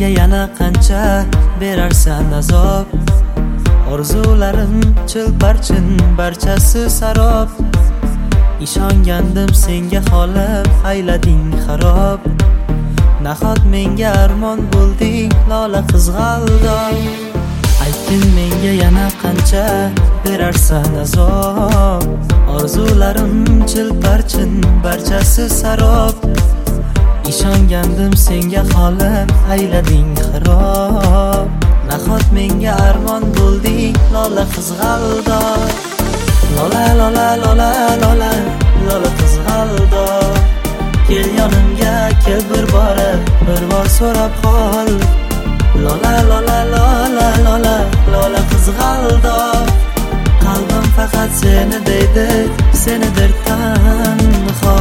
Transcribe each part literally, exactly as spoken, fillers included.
menga yana qancha berarsan azob? Orzularim chilparchin, barchasi sarob. Ishongandim senga xolim, aylading xarob. Nahot menga armon bo'lding, lola qizg'aldoq. Aytgin menga yana qancha berarsan azob? Orzularim chilparchin, barchasi sarob. Ishongandim senga xolim, aylading xarob. Nahot menga armon bo'lding, lola qizg'aldoq. Lola lola lola lola lola qizg'aldoq. Kel yonimga, kel bir bora, bir bor so'rab qol. Lola lola lola lola lola qizg'aldoq. Qalbim faqat seni deydi, senidir tanho.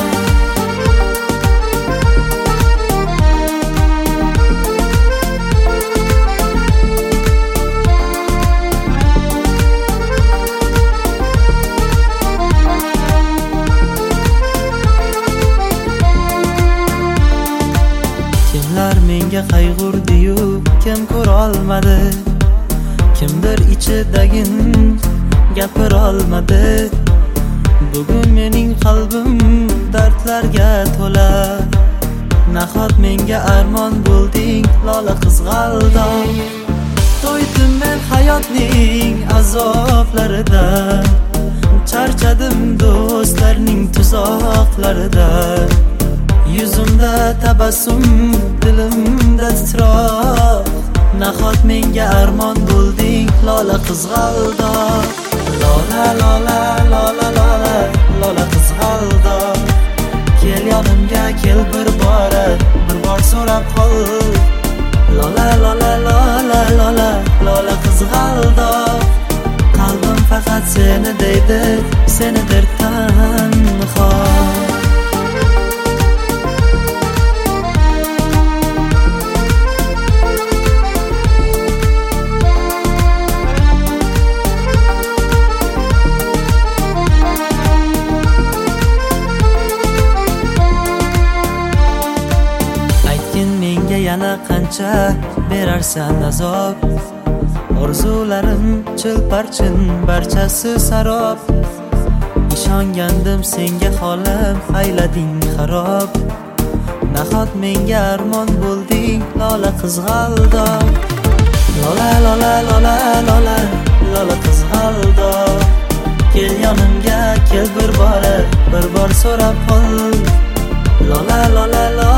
Kimlar menga qayg'urdi-yu, kim ko'ra olmadi? Kimdir ichidagin gapira olmadi. Bugun mening qalbim dardlarga to'la. Nahot menga armon bo'lding, lola qizg'aldoq. To'ydim men hayotning azoblaridan, charchadim do'stlarning tuzoqlaridan. Yuzimda tabassum, dilimda titroq. Nahot menga armon bo'lding, lola qizg'aldoq. Lola lola lola lola lola qizg'aldoq. Kel yonimga, kel bir bora, bir bor so'rab qol. Lola lola lola lola lola qizg'aldoq. Qalbim faqat seni deydi, senidir tanho. Yana qancha berarsan azob? Orzularim chilparchin, barchasi sarob. Ishongandim senga xolim, aylading xarob. Nahot menga armon bo'lding, lola qizg'aldoq. Lola lola lola lola lola qizg'aldoq. Kel yonimga, kel bir bora, bir bor so'rab qol. Lola lola lola